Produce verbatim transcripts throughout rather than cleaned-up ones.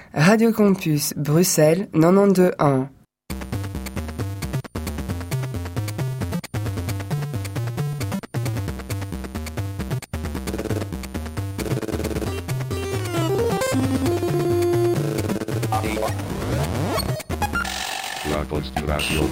Radio Campus Bruxelles quatre-vingt-douze un. La Conspiration.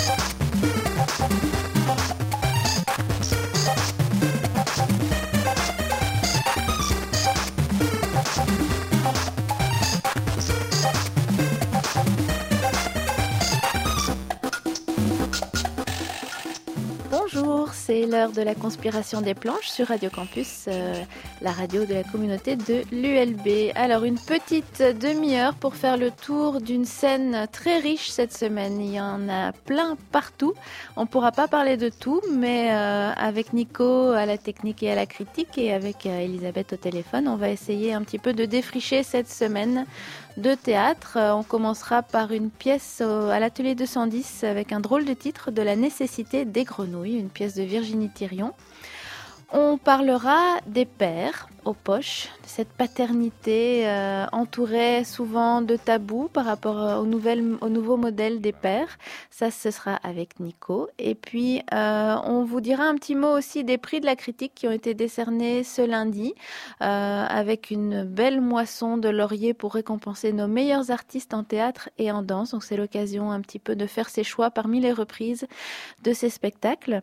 Bonjour, c'est l'heure de la conspiration des planches sur Radio Campus, euh, la radio de la communauté de l'U L B. Alors une petite demi-heure pour faire le tour d'une scène très riche cette semaine. Il y en a plein partout. On ne pourra pas parler de tout, mais euh, avec Nico à la technique et à la critique et avec euh, Elisabeth au téléphone, on va essayer un petit peu de défricher cette semaine de théâtre. On commencera par une pièce à l'atelier deux cent dix avec un drôle de titre, De la nécessité des grenouilles, une pièce de Virginie Thirion. On parlera des pères aux poches, de cette paternité euh, entourée souvent de tabous par rapport aux, nouvelles, aux nouveaux modèles des pères. Ça, ce sera avec Nico. Et puis, euh, on vous dira un petit mot aussi des prix de la critique qui ont été décernés ce lundi, euh, avec une belle moisson de lauriers pour récompenser nos meilleurs artistes en théâtre et en danse. Donc, c'est l'occasion un petit peu de faire ses choix parmi les reprises de ces spectacles.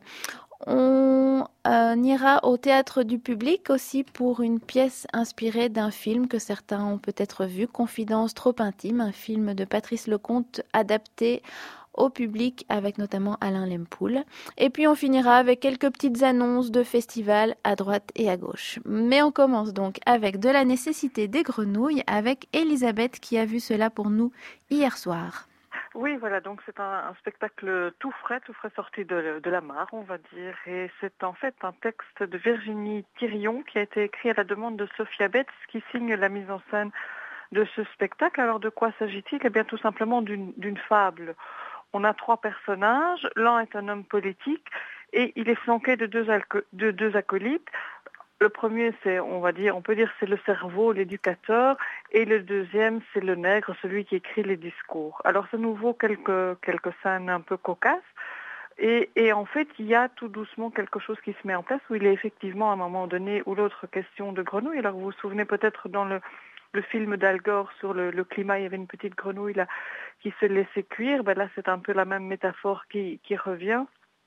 On euh, ira au théâtre du public aussi pour une pièce inspirée d'un film que certains ont peut-être vu, Confidence trop intime, un film de Patrice Lecomte adapté au public avec notamment Alain Lempoul. Et puis on finira avec quelques petites annonces de festivals à droite et à gauche. Mais on commence donc avec De la nécessité des grenouilles avec Elisabeth qui a vu cela pour nous hier soir. Oui, voilà, donc c'est un, un spectacle tout frais, tout frais sorti de, de la mare, on va dire. Et c'est en fait un texte de Virginie Thirion qui a été écrit à la demande de Sophia Betts qui signe la mise en scène de ce spectacle. Alors de quoi s'agit-il ? Eh bien tout simplement d'une, d'une fable. On a trois personnages, l'un est un homme politique et il est flanqué de deux, alco- de deux acolytes. Le premier, c'est, on va dire, on peut dire, c'est le cerveau, l'éducateur, et le deuxième, c'est le nègre, celui qui écrit les discours. Alors, c'est nouveau quelques quelques scènes un peu cocasses, et, et en fait, il y a tout doucement quelque chose qui se met en place où il est effectivement à un moment donné ou l'autre question de grenouille. Alors, vous vous souvenez peut-être dans le le film d'Al Gore sur le, le climat, il y avait une petite grenouille là qui se laissait cuire. Ben là, c'est un peu la même métaphore qui qui revient.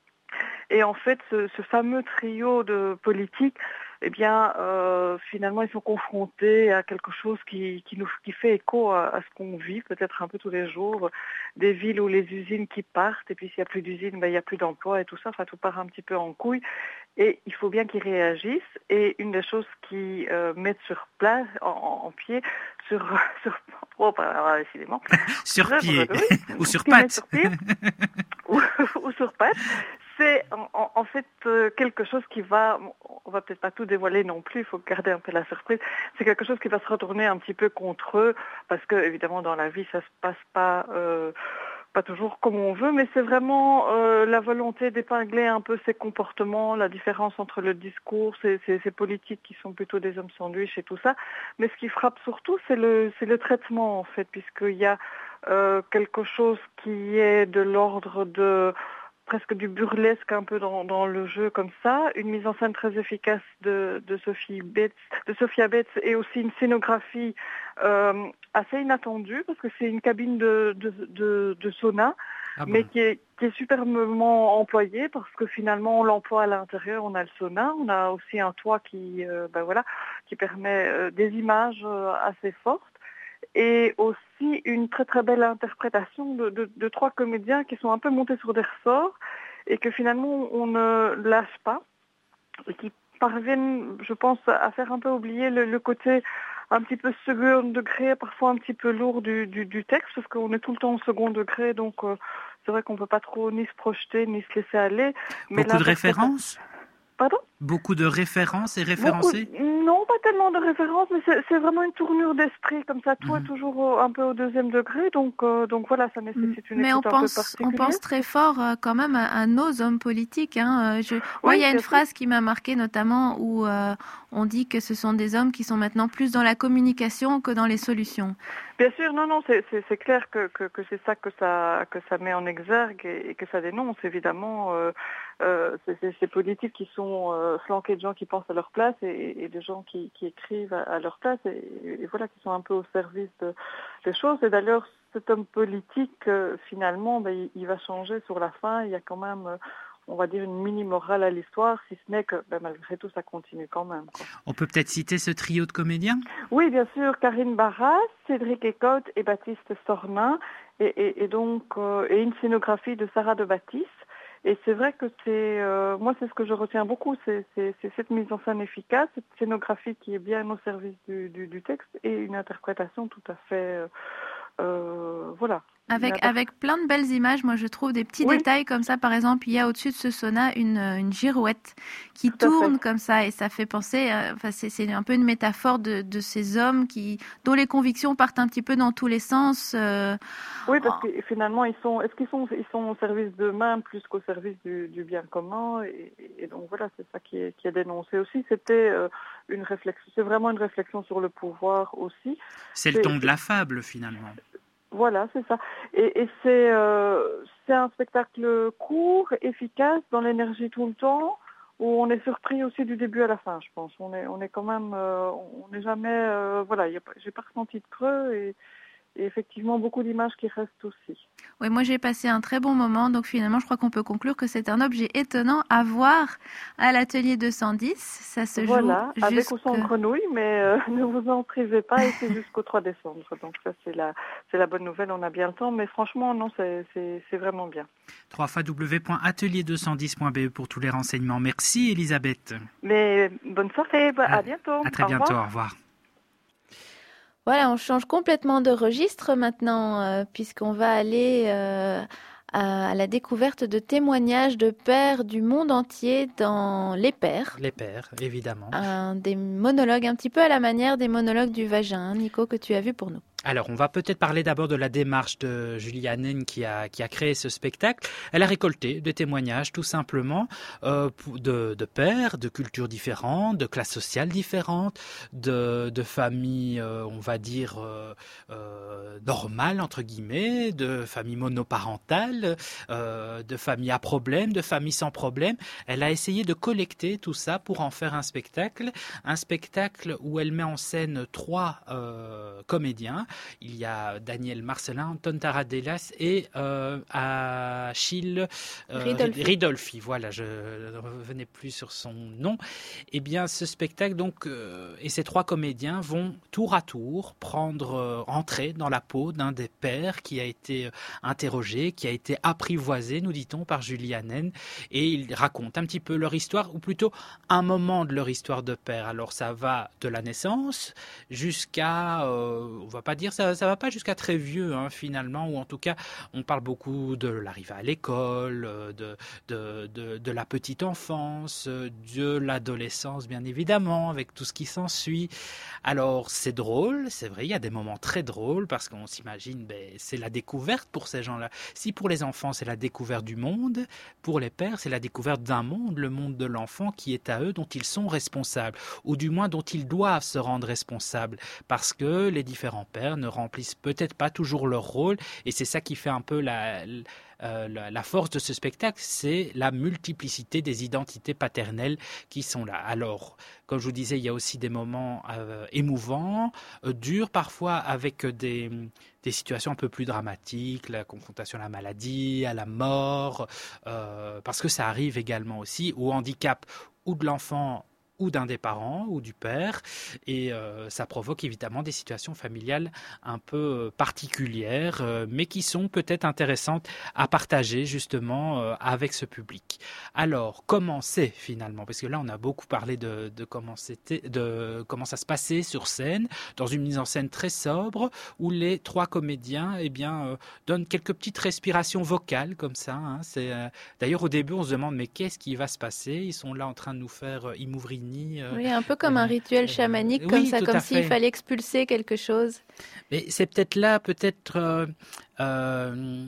Et en fait, ce, ce fameux trio de politiques, eh bien, euh, finalement, ils sont confrontés à quelque chose qui, qui nous qui fait écho à, à ce qu'on vit peut-être un peu tous les jours, des villes où les usines qui partent, et puis s'il n'y a plus d'usines, ben, il n'y a plus d'emploi et tout ça, enfin, tout part un petit peu en couille. Et il faut bien qu'ils réagissent. Et une des choses qu'ils euh, mettent sur place, en, en pied, sur, sur oh, bah, décidément, sur pied ou sur pattes, sur ou, ou sur pattes. C'est en, en fait euh, quelque chose qui va, on va peut-être pas tout dévoiler non plus, il faut garder un peu la surprise, c'est quelque chose qui va se retourner un petit peu contre eux, parce que évidemment dans la vie ça se passe pas euh, pas toujours comme on veut, mais c'est vraiment euh, la volonté d'épingler un peu ces comportements, la différence entre le discours, ces, ces, ces politiques qui sont plutôt des hommes sandwich et tout ça, mais ce qui frappe surtout c'est le, c'est le traitement en fait, puisqu'il y a euh, quelque chose qui est de l'ordre de presque du burlesque un peu dans, dans le jeu comme ça, une mise en scène très efficace de, de Sophie Betts, de Sophia Betts et aussi une scénographie euh, assez inattendue parce que c'est une cabine de, de, de, de sauna, ah bon. mais qui est, qui est superbement employée parce que finalement on l'emploie à l'intérieur, on a le sauna, on a aussi un toit qui, euh, ben voilà, qui permet euh, des images euh, assez fortes. Et aussi une très très belle interprétation de, de, de trois comédiens qui sont un peu montés sur des ressorts et que finalement on ne lâche pas et qui parviennent, je pense, à faire un peu oublier le, le côté un petit peu second degré, parfois un petit peu lourd du, du, du texte, parce qu'on est tout le temps au second degré, donc euh, c'est vrai qu'on ne peut pas trop ni se projeter ni se laisser aller. Mais beaucoup de références ? Pardon ? Beaucoup de références et référencés ? Beaucoup, non, pas tellement de références, mais c'est, c'est vraiment une tournure d'esprit, comme ça, tout mmh. est toujours au, un peu au deuxième degré, donc, euh, donc voilà, ça nécessite une mais écoute on un pense, peu particulière. on pense très fort euh, quand même à, à nos hommes politiques. Hein. Je, oui, moi, il y a une phrase sûr. qui m'a marquée notamment où euh, on dit que ce sont des hommes qui sont maintenant plus dans la communication que dans les solutions. Bien sûr, non, non, c'est, c'est, c'est clair que, que, que c'est ça que ça que ça met en exergue et, et que ça dénonce, évidemment. Euh, euh, c'est, c'est ces politiques qui sont euh, flanqués de gens qui pensent à leur place et, et de gens qui, qui écrivent à, à leur place et, et voilà, qui sont un peu au service de, des choses. Et d'ailleurs, cet homme politique, euh, finalement, ben, il, il va changer sur la fin. Il y a quand même... Euh, on va dire une mini-morale à l'histoire, si ce n'est que ben, malgré tout, ça continue quand même. Quoi. On peut peut-être citer ce trio de comédiens ? Oui, bien sûr, Karine Barras, Cédric Ecotte et Baptiste Sornin, et, et, et donc euh, et une scénographie de Sarah de Baptiste. Et c'est vrai que c'est, euh, moi c'est ce que je retiens beaucoup, c'est, c'est, c'est cette mise en scène efficace, cette scénographie qui est bien au service du, du, du texte et une interprétation tout à fait... Euh, euh, voilà. Avec, avec plein de belles images, moi je trouve des petits oui. détails comme ça. Par exemple, il y a au-dessus de ce sauna une, une girouette qui Tout tourne comme ça et ça fait penser, euh, enfin, c'est, c'est un peu une métaphore de, de ces hommes qui, dont les convictions partent un petit peu dans tous les sens. Euh... Oui, parce que finalement, ils sont, est-ce qu'ils sont, ils sont au service d'eux-mêmes plus qu'au service du, du bien commun et, et donc voilà, c'est ça qui est, qui est dénoncé aussi. C'était euh, une réflexion, c'est vraiment une réflexion sur le pouvoir aussi. C'est, c'est le ton de la fable finalement. Voilà, c'est ça. Et, et c'est, euh, c'est un spectacle court, efficace, dans l'énergie tout le temps, où on est surpris aussi du début à la fin, je pense. On est, on est quand même, euh, on n'est jamais, euh, voilà, y a, j'ai pas ressenti de creux et, et effectivement beaucoup d'images qui restent aussi. Oui, moi j'ai passé un très bon moment, donc finalement je crois qu'on peut conclure que c'est un objet étonnant à voir à l'atelier deux cent dix. Ça se voilà, joue avec jusque... ou sans grenouille, mais euh, ne vous en privez pas et c'est jusqu'au trois décembre. Donc ça c'est la, c'est la bonne nouvelle, on a bien le temps, mais franchement non, c'est, c'est, c'est vraiment bien. w w w point atelier deux cent dix point b e pour tous les renseignements. Merci Elisabeth. Mais bonne soirée, à, à bientôt. À très au bientôt, revoir. au revoir. Voilà, on change complètement de registre maintenant, euh, puisqu'on va aller euh, à la découverte de témoignages de pères du monde entier dans Les Pères. Les Pères, évidemment. Un, des monologues un petit peu à la manière des monologues du vagin, Nico, que tu as vu pour nous. Alors, on va peut-être parler d'abord de la démarche de Julie Hanen qui a, qui a créé ce spectacle. Elle a récolté des témoignages, tout simplement, euh, de, de pères, de cultures différentes, de classes sociales différentes, de, de familles, euh, on va dire, euh, euh, normales, entre guillemets, de familles monoparentales, euh, de familles à problème, de familles sans problème. Elle a essayé de collecter tout ça pour en faire un spectacle. Un spectacle où elle met en scène trois euh, comédiens. Il y a Daniel Marcelin, Anton Taradelas et euh, Achille euh, Ridolfi. Ridolfi. Voilà, je ne revenais plus sur son nom. Eh bien, ce spectacle, donc, euh, et ces trois comédiens vont tour à tour prendre, euh, entrer dans la peau d'un des pères qui a été euh, interrogé, qui a été apprivoisé, nous dit-on, par Julie Hanen. Et ils racontent un petit peu leur histoire, ou plutôt un moment de leur histoire de père. Alors, ça va de la naissance jusqu'à, euh, on va pas dire ça ça va pas jusqu'à très vieux hein, finalement, ou en tout cas on parle beaucoup de l'arrivée à l'école, de, de, de, de la petite enfance, de l'adolescence bien évidemment, avec tout ce qui s'ensuit. Alors c'est drôle, c'est vrai, il y a des moments très drôles parce qu'on s'imagine, ben, c'est la découverte pour ces gens-là. Si pour les enfants c'est la découverte du monde, pour les pères c'est la découverte d'un monde, le monde de l'enfant qui est à eux, dont ils sont responsables, ou du moins dont ils doivent se rendre responsables, parce que les différents pères ne remplissent peut-être pas toujours leur rôle, et c'est ça qui fait un peu la, euh, la, la force de ce spectacle, c'est la multiplicité des identités paternelles qui sont là. Alors, comme je vous disais, il y a aussi des moments euh, émouvants, euh, durs parfois, avec des, des situations un peu plus dramatiques, la confrontation à la maladie, à la mort, euh, parce que ça arrive également aussi au handicap ou de l'enfant ou d'un des parents ou du père, et euh, ça provoque évidemment des situations familiales un peu particulières, euh, mais qui sont peut-être intéressantes à partager justement euh, avec ce public. Alors, comment c'est finalement, parce que là on a beaucoup parlé de, de, comment c'était, de comment ça se passait sur scène, dans une mise en scène très sobre, où les trois comédiens eh bien, euh, donnent quelques petites respirations vocales comme ça. Hein. C'est, euh, d'ailleurs au début on se demande mais qu'est-ce qui va se passer ? Ils sont là en train de nous faire euh, Imouvrini cérémonie. Euh, oui, un peu comme un rituel chamanique, euh, comme oui, ça, comme s'il fait. fallait expulser quelque chose. Mais c'est peut-être là, peut-être euh, euh,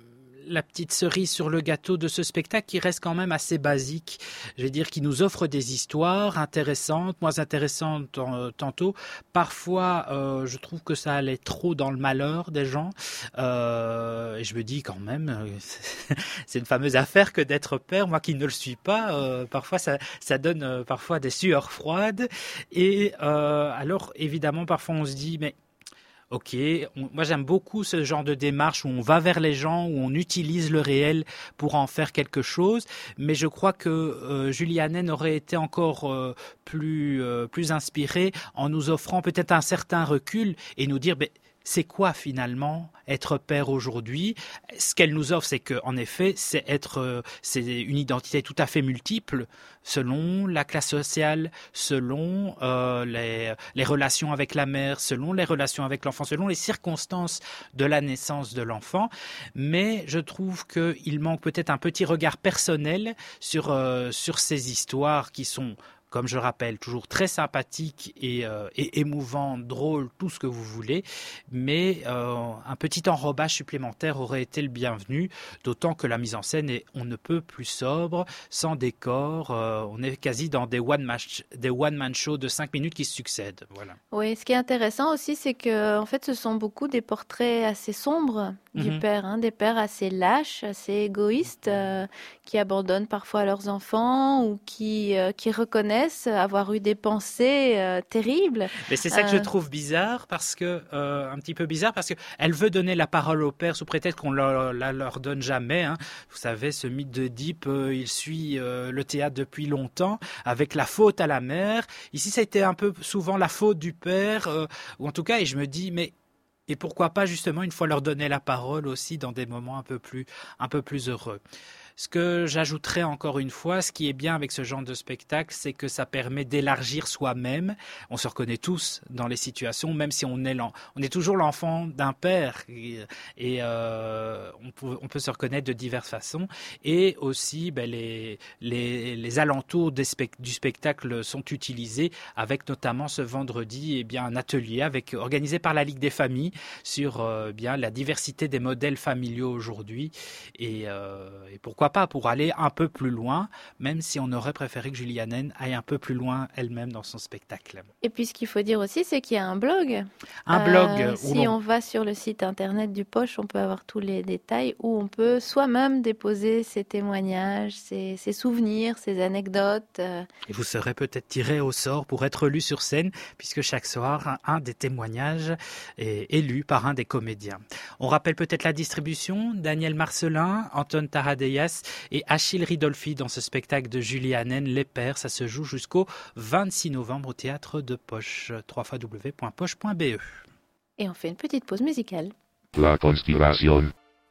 la petite cerise sur le gâteau de ce spectacle qui reste quand même assez basique. Je veux dire, qui nous offre des histoires intéressantes, moins intéressantes euh, tantôt. Parfois, euh, je trouve que ça allait trop dans le malheur des gens. Euh, et je me dis quand même, euh, c'est une fameuse affaire que d'être père. Moi qui ne le suis pas, euh, parfois ça, ça donne euh, parfois des sueurs froides. Et euh, alors, évidemment, parfois on se dit, mais ok, on, moi j'aime beaucoup ce genre de démarche où on va vers les gens, où on utilise le réel pour en faire quelque chose, mais je crois que euh, Julie Hanen aurait été encore euh, plus, euh, plus inspirée en nous offrant peut-être un certain recul et nous dire... Ben, c'est quoi finalement être père aujourd'hui? Ce qu'elle nous offre, c'est que, en effet, c'est être, c'est une identité tout à fait multiple selon la classe sociale, selon euh, les, les relations avec la mère, selon les relations avec l'enfant, selon les circonstances de la naissance de l'enfant. Mais je trouve qu'il manque peut-être un petit regard personnel sur euh, sur ces histoires qui sont, comme je rappelle, toujours très sympathique et, euh, et émouvant, drôle, tout ce que vous voulez, mais euh, un petit enrobage supplémentaire aurait été le bienvenu, d'autant que la mise en scène est on ne peut plus sobre, sans décor, euh, on est quasi dans des one-man des one-man shows de cinq minutes qui se succèdent. Voilà. Oui, ce qui est intéressant aussi, c'est que en fait, ce sont beaucoup des portraits assez sombres du Mhm. père, hein, des pères assez lâches, assez égoïstes, euh, qui abandonnent parfois leurs enfants ou qui, euh, qui reconnaissent avoir eu des pensées euh, terribles. Mais c'est ça que je Euh, trouve bizarre, parce que euh, un petit peu bizarre, parce que elle veut donner la parole au père sous prétexte qu'on leur, la leur donne jamais. Hein. Vous savez, ce mythe d'Oedipe, euh, il suit euh, le théâtre depuis longtemps, avec la faute à la mère. Ici, ça a été un peu souvent la faute du père, euh, ou en tout cas, et je me dis, mais et pourquoi pas justement une fois leur donner la parole aussi dans des moments un peu plus, un peu plus heureux. Ce que j'ajouterais encore une fois, ce qui est bien avec ce genre de spectacle, c'est que ça permet d'élargir soi-même. On se reconnaît tous dans les situations, même si on est, on est toujours l'enfant d'un père. Et, et euh, on, peut, on peut se reconnaître de diverses façons. Et aussi, ben, les, les, les alentours des spect- du spectacle sont utilisés, avec notamment ce vendredi eh bien, un atelier avec, organisé par la Ligue des familles sur euh, bien, la diversité des modèles familiaux aujourd'hui. Et, euh, et pourquoi pas pour aller un peu plus loin, même si on aurait préféré que Julie Hanen aille un peu plus loin elle-même dans son spectacle. Et puis ce qu'il faut dire aussi, c'est qu'il y a un blog. Un Euh, blog où si l'on... on va sur le site internet du Poche, on peut avoir tous les détails, où on peut soi-même déposer ses témoignages, ses, ses souvenirs, ses anecdotes. euh. Et vous serez peut-être tiré au sort pour être lu sur scène, puisque chaque soir, un, un des témoignages est, est lu par un des comédiens. On rappelle peut-être la distribution: Daniel Marcelin, Anton Taradeias et Achille Ridolfi dans ce spectacle de Julie Hanen, Les Pères. Ça se joue jusqu'au vingt-six novembre au théâtre de Poche, w w w point poche point b e. Et on fait une petite pause musicale. La conspiration.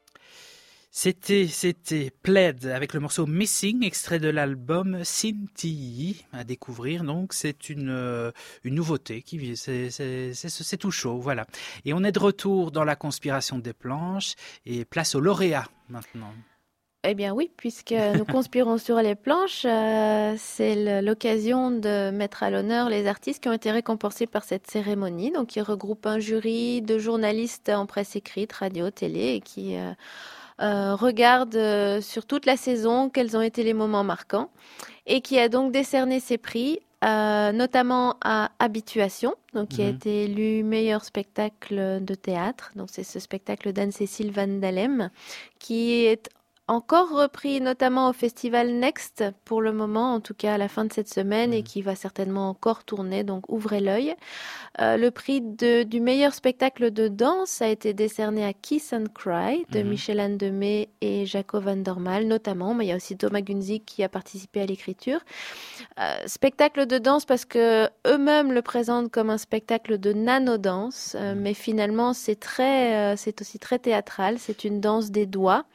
C'était, c'était Plaid avec le morceau Missing, extrait de l'album Sinti à découvrir. Donc c'est une euh, une nouveauté qui vient, c'est, c'est, c'est, c'est tout chaud, voilà. Et on est de retour dans la conspiration des planches et place au lauréat maintenant. Eh bien oui, puisque nous conspirons sur les planches, euh, c'est le- l'occasion de mettre à l'honneur les artistes qui ont été récompensés par cette cérémonie, donc qui regroupe un jury de journalistes en presse écrite, radio, télé, et qui euh, euh, regardent euh, sur toute la saison quels ont été les moments marquants, et qui a donc décerné ses prix, euh, notamment à Habituation, donc qui a Mhm. été élu meilleur spectacle de théâtre. Donc c'est ce spectacle d'Anne-Cécile Van Dalem, qui est encore repris notamment au festival Next pour le moment, en tout cas à la fin de cette semaine, et Mhm. qui va certainement encore tourner, donc ouvrez l'œil. Euh, le prix de- du meilleur spectacle de danse a été décerné à Kiss and Cry de Mhm. Michel-Anne Demey et Jaco van der Maal notamment, mais il y a aussi Thomas Gunzig qui a participé à l'écriture. Euh, spectacle de danse parce que eux-mêmes le présentent comme un spectacle de nano-danse, euh, Mhm. mais finalement c'est très, euh, c'est aussi très théâtral, c'est une danse des doigts.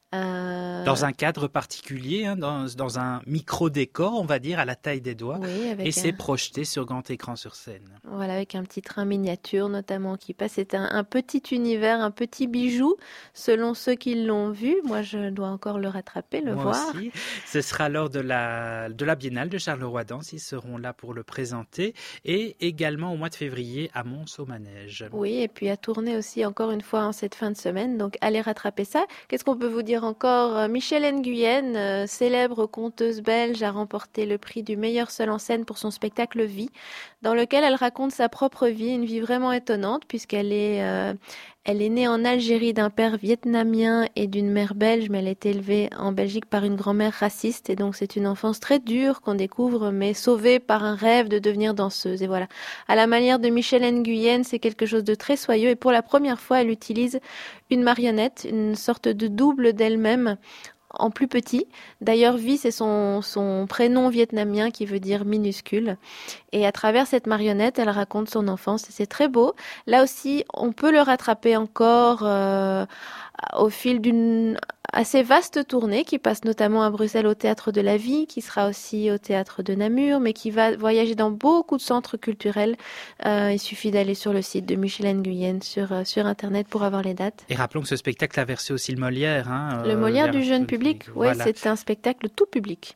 Euh... Dans un cadre particulier, hein, dans, dans un micro-décor, on va dire, à la taille des doigts. Oui, avec et un... c'est projeté sur grand écran sur scène. Voilà, avec un petit train miniature notamment qui passe. C'est un, un petit univers, un petit bijou, selon ceux qui l'ont vu. Moi, je dois encore le rattraper, le Moi voir. Aussi. Ce sera lors de la, de la Biennale de Charleroi-Dance. Ils seront là pour le présenter. Et également au mois de février à Mons au Manège. Oui, et puis à tourner aussi encore une fois en cette fin de semaine. Donc, allez rattraper ça. Qu'est-ce qu'on peut vous dire encore? Michèle Nguyen, euh, célèbre conteuse belge, a remporté le prix du meilleur seul en scène pour son spectacle Vie, dans lequel elle raconte sa propre vie, une vie vraiment étonnante puisqu'elle est, euh, elle est née en Algérie d'un père vietnamien et d'une mère belge, mais elle est élevée en Belgique par une grand-mère raciste et donc c'est une enfance très dure qu'on découvre, mais sauvée par un rêve de devenir danseuse. Et voilà, à la manière de Michèle Nguyen, c'est quelque chose de très soyeux et pour la première fois, elle utilise une marionnette, une sorte de double d'elle-même, en plus petit. D'ailleurs, Vi, c'est son, son prénom vietnamien qui veut dire minuscule. Et à travers cette marionnette, elle raconte son enfance et c'est très beau. Là aussi, on peut le rattraper encore euh, au fil d'une assez vaste tournée qui passe notamment à Bruxelles au Théâtre de la Vie, qui sera aussi au Théâtre de Namur, mais qui va voyager dans beaucoup de centres culturels. Euh, il suffit d'aller sur le site de Michèle Nguyen sur, euh, sur Internet pour avoir les dates. Et rappelons que ce spectacle a versé aussi le Molière. Hein, le Molière euh, du jeune public, oui, voilà. C'est un spectacle tout public.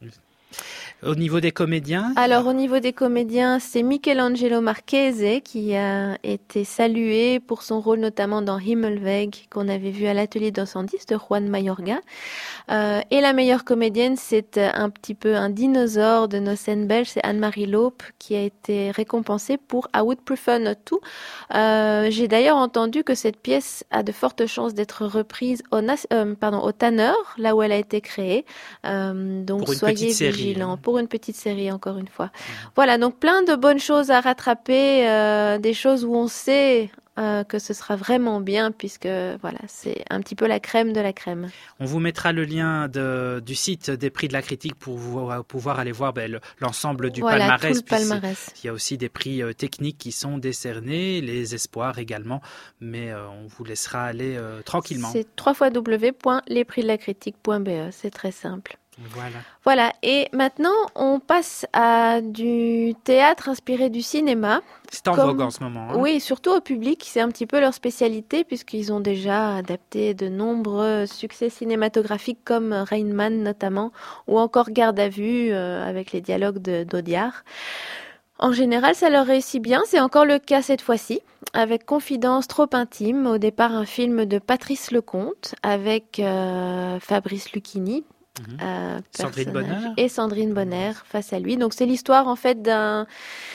Au niveau des comédiens? Alors, au niveau des comédiens, c'est Michelangelo Marchese qui a été salué pour son rôle notamment dans Himmelweg, qu'on avait vu à l'atelier d'Ossandis de Juan Mayorga. Euh, et la meilleure comédienne, c'est un petit peu un dinosaure de nos scènes belges, c'est Anne-Marie Laupe, qui a été récompensée pour I Would Prefer Not To. Euh, j'ai d'ailleurs entendu que cette pièce a de fortes chances d'être reprise au, euh, pardon, au Tanner, là où elle a été créée. Euh, donc, pour une soyez petite série. Vigilants. Pour une petite série, encore une fois. Mmh. Voilà, donc plein de bonnes choses à rattraper, euh, des choses où on sait euh, que ce sera vraiment bien, puisque voilà, c'est un petit peu la crème de la crème. On vous mettra le lien de, du site des prix de la critique pour vous, pouvoir aller voir ben, l'ensemble du voilà, palmarès. Tout le palmarès. Il y a aussi des prix euh, techniques qui sont décernés, les espoirs également, mais euh, on vous laissera aller euh, tranquillement. C'est w w w point les prix de la critique point b e, c'est très simple. Voilà. Voilà, et maintenant on passe à du théâtre inspiré du cinéma. C'est en vogue en ce moment. Hein. Oui, surtout au public, c'est un petit peu leur spécialité puisqu'ils ont déjà adapté de nombreux succès cinématographiques comme Rain Man notamment, ou encore Garde à vue euh, avec les dialogues de, d'Audiard. En général, ça leur réussit bien, c'est encore le cas cette fois-ci, avec Confidence trop intime, au départ un film de Patrice Lecomte avec euh, Fabrice Lucchini. Mmh. Euh, Sandrine Bonner et Sandrine Bonner face à lui. Donc c'est l'histoire en fait d'un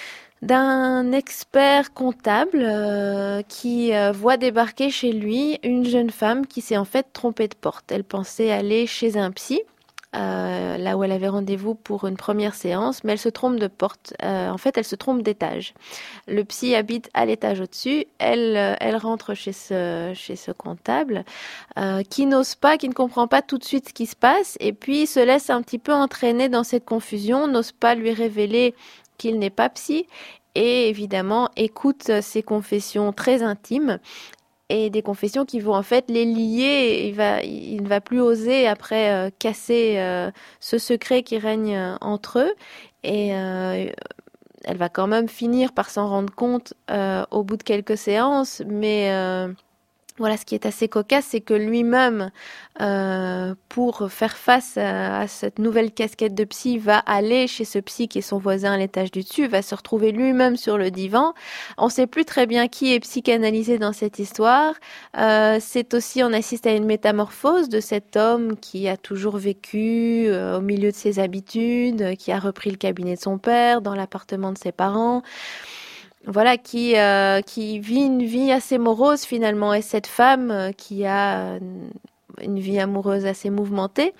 d'un expert comptable euh, qui euh, voit débarquer chez lui une jeune femme qui s'est en fait trompée de porte. Elle pensait aller chez un psy. Euh, là où elle avait rendez-vous pour une première séance, mais elle se trompe de porte. Euh, en fait, elle se trompe d'étage. Le psy habite à l'étage au-dessus. Elle, euh, elle rentre chez ce, chez ce comptable euh, qui n'ose pas, qui ne comprend pas tout de suite ce qui se passe, et puis se laisse un petit peu entraîner dans cette confusion, n'ose pas lui révéler qu'il n'est pas psy, et évidemment écoute ses confessions très intimes. Et des confessions qui vont en fait les lier. Il va, il ne va plus oser après euh, casser euh, ce secret qui règne euh, entre eux. Et euh, elle va quand même finir par s'en rendre compte euh, au bout de quelques séances. Mais euh, voilà, ce qui est assez cocasse, c'est que lui-même, euh, pour faire face à, à cette nouvelle casquette de psy, va aller chez ce psy qui est son voisin à l'étage du dessus, va se retrouver lui-même sur le divan. On ne sait plus très bien qui est psychanalysé dans cette histoire. Euh, c'est aussi, on assiste à une métamorphose de cet homme qui a toujours vécu euh, au milieu de ses habitudes, qui a repris le cabinet de son père, dans l'appartement de ses parents. Voilà, qui, euh, qui vit une vie assez morose finalement. Et cette femme euh, qui a une vie amoureuse assez mouvementée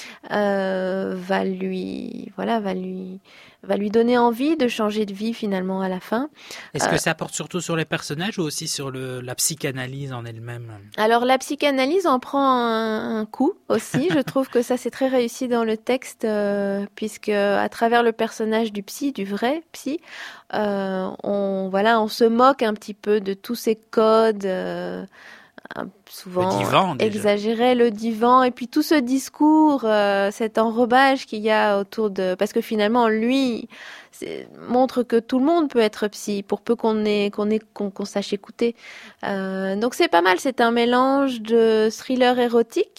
euh, va lui, voilà, va lui, va lui donner envie de changer de vie finalement à la fin. Est-ce euh, que ça porte surtout sur les personnages ou aussi sur le, la psychanalyse en elle-même? Alors la psychanalyse en prend un, un coup aussi. Je trouve que ça c'est très réussi dans le texte euh, puisque à travers le personnage du psy, du vrai psy, euh, on voilà, on se moque un petit peu de tous ces codes. Euh, souvent le divan, déjà. exagéré, le divan, et puis tout ce discours, euh, cet enrobage qu'il y a autour de... Parce que finalement, lui, c'est... montre que tout le monde peut être psy, pour peu qu'on ait, qu'on ait, qu'on, qu'on sache écouter. Euh, donc c'est pas mal, c'est un mélange de thriller érotique,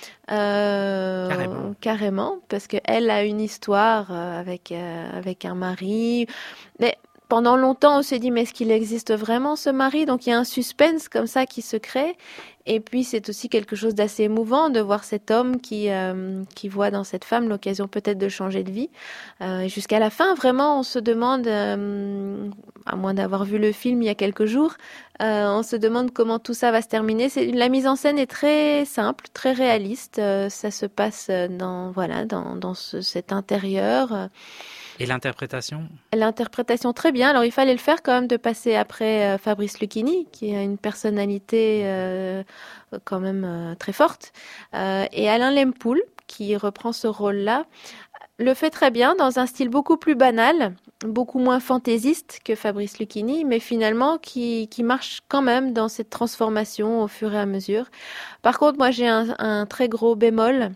euh, Carrément. carrément, parce qu'elle a une histoire euh, avec, euh, avec un mari, mais... Pendant longtemps, on s'est dit, mais est-ce qu'il existe vraiment ce mari? Donc il y a un suspense comme ça qui se crée. Et puis c'est aussi quelque chose d'assez émouvant de voir cet homme qui, euh, qui voit dans cette femme l'occasion peut-être de changer de vie. Euh, et jusqu'à la fin, vraiment, on se demande, euh, à moins d'avoir vu le film il y a quelques jours, euh, on se demande comment tout ça va se terminer. C'est, la mise en scène est très simple, très réaliste. Euh, ça se passe dans, voilà, dans, dans ce, cet intérieur. Et l'interprétation? L'interprétation très bien. Alors il fallait le faire quand même de passer après euh, Fabrice Lucchini, qui a une personnalité euh, quand même euh, très forte, euh, et Alain Lempoul, qui reprend ce rôle-là, le fait très bien dans un style beaucoup plus banal, beaucoup moins fantaisiste que Fabrice Lucchini, mais finalement qui, qui marche quand même dans cette transformation au fur et à mesure. Par contre, moi j'ai un, un très gros bémol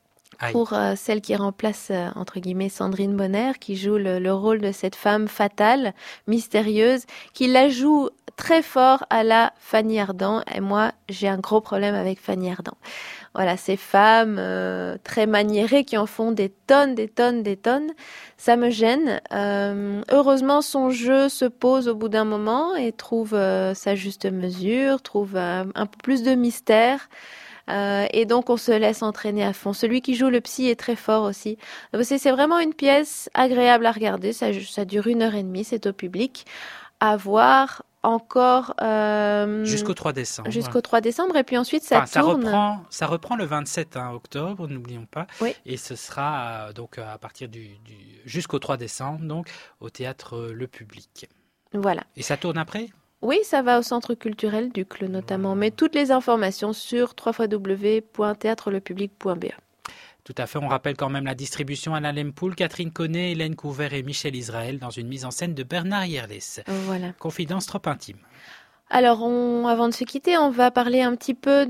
pour euh, celle qui remplace, euh, entre guillemets, Sandrine Bonner, qui joue le, le rôle de cette femme fatale, mystérieuse, qui la joue très fort à la Fanny Ardant. Et moi, j'ai un gros problème avec Fanny Ardant. Voilà, ces femmes euh, très maniérées qui en font des tonnes, des tonnes, des tonnes, ça me gêne. Euh, heureusement, son jeu se pose au bout d'un moment et trouve euh, sa juste mesure, trouve euh, un peu plus de mystère. Euh, et donc on se laisse entraîner à fond. Celui qui joue le psy est très fort aussi. C'est, c'est vraiment une pièce agréable à regarder. Ça, ça dure une heure et demie, c'est au public. À voir encore euh, jusqu'au trois décembre. Jusqu'au trois décembre, et puis ensuite ça enfin, tourne. Ça reprend, ça reprend le vingt-sept hein, octobre, n'oublions pas. Oui. Et ce sera euh, donc à partir du, du jusqu'au trois décembre, donc au théâtre euh, Le Public. Voilà. Et ça tourne après? Oui, ça va au Centre culturel d'Uccle notamment, mais toutes les informations sur w w w point théâtre le public point b e. Tout à fait, on rappelle quand même la distribution Alain Lempoul, Catherine Connet, Hélène Couvert et Michel Israël dans une mise en scène de Bernard Hierlès. Voilà. Confidence trop intime. Alors, on, avant de se quitter, on va parler un petit peu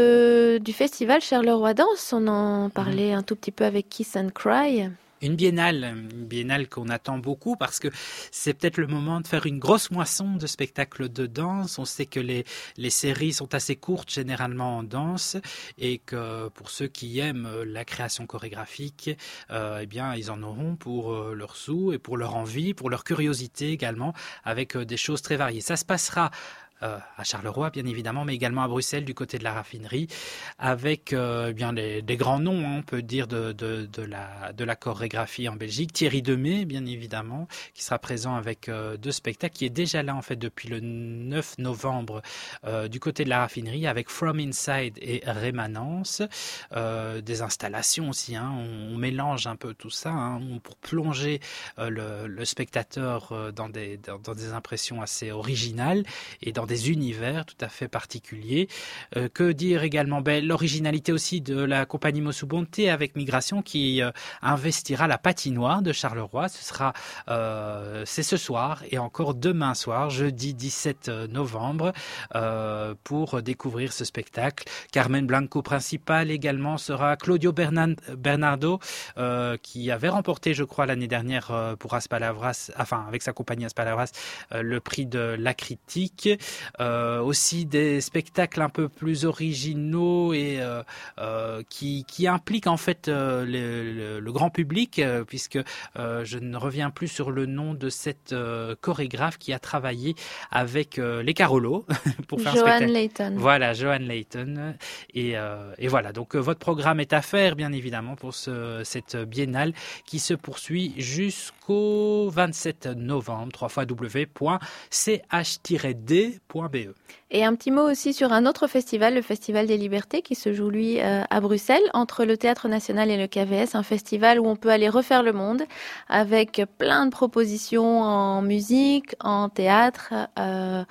de, du festival Charleroi Danse. On en parlait mmh. un tout petit peu avec Kiss and Cry. Une biennale, une biennale qu'on attend beaucoup parce que c'est peut-être le moment de faire une grosse moisson de spectacles de danse. On sait que les, les séries sont assez courtes généralement en danse et que pour ceux qui aiment la création chorégraphique, euh, eh bien ils en auront pour euh, leur sous et pour leur envie, pour leur curiosité également, avec euh, des choses très variées. Ça se passera Euh, à Charleroi, bien évidemment, mais également à Bruxelles, du côté de la raffinerie, avec euh, bien des, des grands noms, hein, on peut dire, de, de, de, la, de la chorégraphie en Belgique. Thierry Demey, bien évidemment, qui sera présent avec euh, deux spectacles, qui est déjà là, en fait, depuis le neuf novembre, euh, du côté de la raffinerie, avec From Inside et Rémanence. Euh, des installations aussi, hein, on, on mélange un peu tout ça, hein, pour plonger euh, le, le spectateur euh, dans, des, dans, dans des impressions assez originales et dans des univers tout à fait particuliers. Euh, que dire également ben, l'originalité aussi de la compagnie Mosubonte avec Migration qui euh, investira la patinoire de Charleroi. Ce sera euh, c'est ce soir et encore demain soir, jeudi dix-sept novembre, euh, pour découvrir ce spectacle. Carmen Blanco principale également sera Claudio Bernan- Bernardo euh, qui avait remporté, je crois, l'année dernière euh, pour As Palavras, enfin avec sa compagnie As Palavras, euh, le prix de la critique. Euh, aussi des spectacles un peu plus originaux et euh, euh, qui, qui impliquent en fait euh, le, le, le grand public euh, puisque euh, je ne reviens plus sur le nom de cette euh, chorégraphe qui a travaillé avec euh, les Carolos pour faire Joan un spectacle. Layton. Voilà, Joan Layton. Et, euh, et voilà, donc euh, votre programme est à faire bien évidemment pour ce, cette biennale qui se poursuit jusqu'au vingt-sept novembre, w w w point c h tiret d point b e. Et un petit mot aussi sur un autre festival, le Festival des Libertés, qui se joue, lui, euh, à Bruxelles, entre le Théâtre National et le K V S, un festival où on peut aller refaire le monde, avec plein de propositions en musique, en théâtre, euh,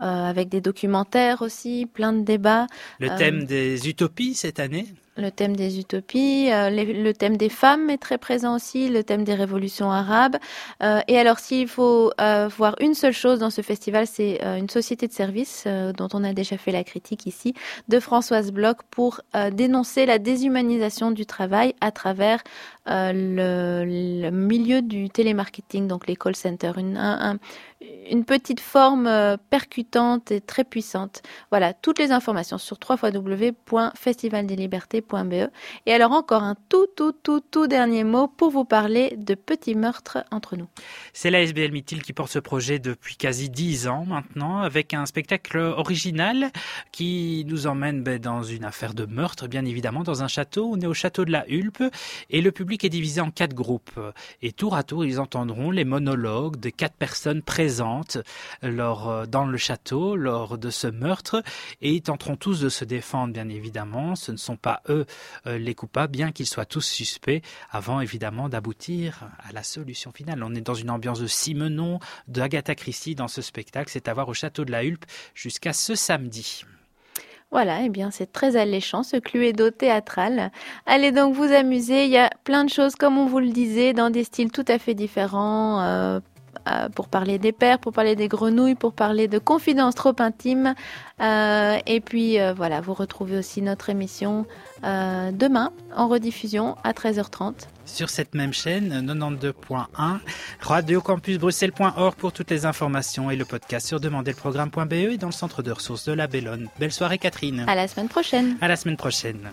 avec des documentaires aussi, plein de débats. Le thème euh, des utopies cette année ? Le thème des utopies, euh, les, le thème des femmes est très présent aussi, le thème des révolutions arabes. Euh, et alors, s'il faut euh, voir une seule chose dans ce festival, c'est euh, une société de services euh, dont on a déjà fait la critique ici, de Françoise Bloch pour euh, dénoncer la déshumanisation du travail à travers euh, le, le milieu du télémarketing, donc les call centers. Une, un, un, une petite forme euh, percutante et très puissante. Voilà, toutes les informations sur w w w point festival des libertés point b e. Et alors encore un tout, tout, tout, tout dernier mot pour vous parler de petits meurtres entre nous. C'est la S B L Mythil qui porte ce projet depuis quasi dix ans maintenant, avec un spectacle original qui nous emmène ben, dans une affaire de meurtre, bien évidemment, dans un château. On est au château de la Hulpe et le public est divisé en quatre groupes. Et tour à tour, ils entendront les monologues de quatre personnes présentes lors, dans le château lors de ce meurtre et ils tenteront tous de se défendre, bien évidemment. Ce ne sont pas eux euh, les coupables, bien qu'ils soient tous suspects, avant évidemment d'aboutir à la solution finale. On est dans une ambiance de Simenon, de Agatha Christie dans ce spectacle. C'est à voir au château de la Hulpe jusqu'à ce samedi. Voilà, eh bien c'est très alléchant ce Cluedo théâtral. Allez donc vous amuser, il y a plein de choses comme on vous le disait, dans des styles tout à fait différents, euh, euh, pour parler des pères, pour parler des grenouilles, pour parler de confidences trop intimes. Euh, et puis euh, voilà, vous retrouvez aussi notre émission euh, demain en rediffusion à treize heures trente. Sur cette même chaîne, quatre-vingt-douze point un, radio campus bruxelles point org pour toutes les informations et le podcast sur demandez le programme point b e et dans le centre de ressources de la Bellone. Belle soirée Catherine. À la semaine prochaine. À la semaine prochaine.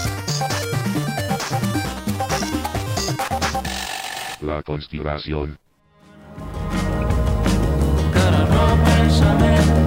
La conspiración.